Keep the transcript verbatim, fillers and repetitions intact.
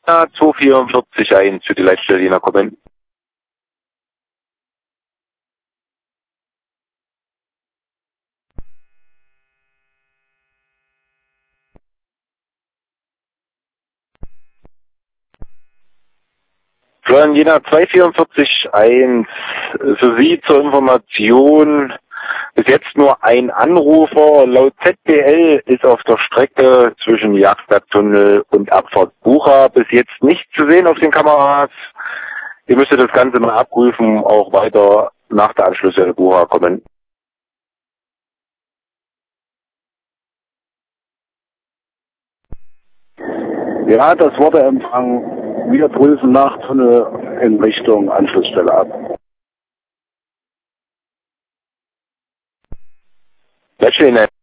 zwei vierundvierzig eins für die Leitstelle Jena kommen. Florian Jena zwei vierundvierzig eins, für Sie zur Information, bis jetzt nur ein Anrufer. Laut Z B L ist auf der Strecke zwischen Jagdstadttunnel und Abfahrt Bucha bis jetzt nicht zu sehen auf den Kameras. Ihr müsstet das Ganze mal abprüfen, auch weiter nach der Anschlussstelle Bucha kommen. Ja, das wurde empfangen. Wir prüfen nach Tunnel in Richtung Anschlussstelle ab. Leitstelle